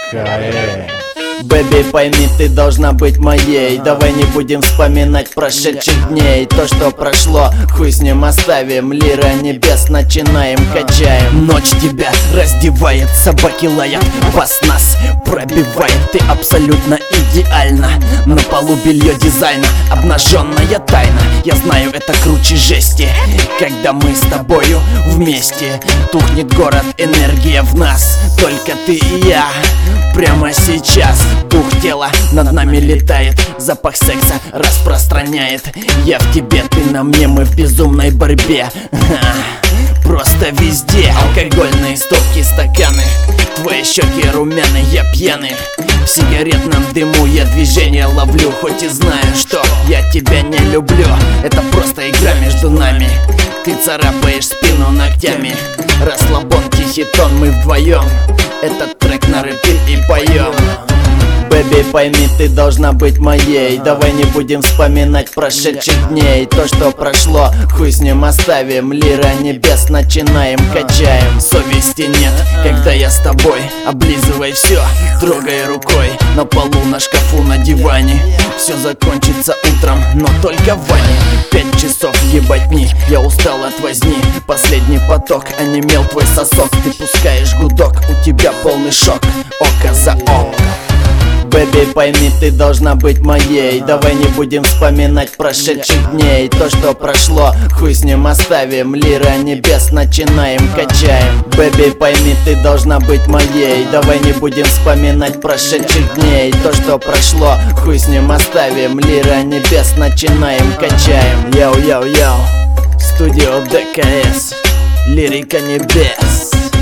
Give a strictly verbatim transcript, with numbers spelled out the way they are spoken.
ДКС. Бэби, пойми, ты должна быть моей. Давай не будем вспоминать прошедших дней. То, что прошло, хуй с ним оставим. Лира небес, начинаем, качаем. Ночь тебя раздевает, собаки лаят, бас нас пробивает. Ты абсолютно идеальна. На полу белье дизайна, обнаженная тайна. Я знаю, это круче жести, когда мы с тобою вместе. Тухнет город, энергия в нас, только ты и я. Прямо сейчас дух тела над нами летает, запах секса распространяет. Я в тебе, ты на мне, мы в безумной борьбе. Просто везде алкогольные стопки, стаканы, твои щеки румяные, я пьяный. В сигаретном дыму я движение ловлю, хоть и знаю, что я тебя не люблю. Это просто игра между нами, ты царапаешь спину ногтями. Расслабон, тихий тон, мы вдвоем этот трек на репит и поем. Бэби, пойми, ты должна быть моей. Давай не будем вспоминать прошедших дней. То, что прошло, хуй с ним оставим. Лира небес, начинаем, качаем. Совести нет, когда я с тобой. Облизывай все, трогай рукой. На полу, на шкафу, на диване. Все закончится утром, но только в ванне. Пять часов ебатни, я устал от возни. Последний поток, онемел твой сосок. Ты пускаешь гудок, у тебя полный шок. Око за око. Бэби, пойми, ты должна быть моей. Давай не будем вспоминать прошедших дней. То, что прошло, хуй с ним оставим. Лира небес, начинаем, качаем. Бэби, пойми, ты должна быть моей. Давай не будем вспоминать прошедших дней. То, что прошло, хуй с ним оставим. Лира небес, начинаем, качаем. Йоу-йоу-йоу, студио ДКС, лирика небес.